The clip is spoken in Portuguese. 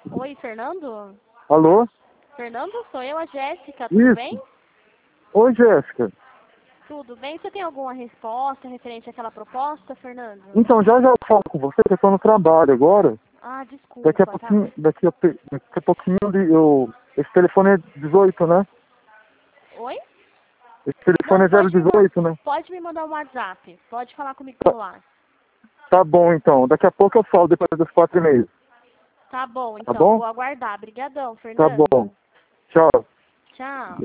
Oi, Fernando? Alô? Fernando, sou eu, a Jéssica, tudo Isso. bem? Oi, Jéssica. Tudo bem? Você tem alguma resposta referente àquela proposta, Fernando? Então, já eu falo com você, que eu tô no trabalho agora. Ah, Daqui a desculpa, tá? pouquinho, daqui a pouquinho esse telefone é 18, né? Oi? Esse telefone Não, é 018, né? pode me mandar um WhatsApp. Pode falar comigo pelo ar. Tá bom, então. Daqui a pouco eu falo, depois das 4h30. Tá bom, Tá então. bom? Vou aguardar. Obrigadão, Tá bom. Fernando. Tchau. Tchau.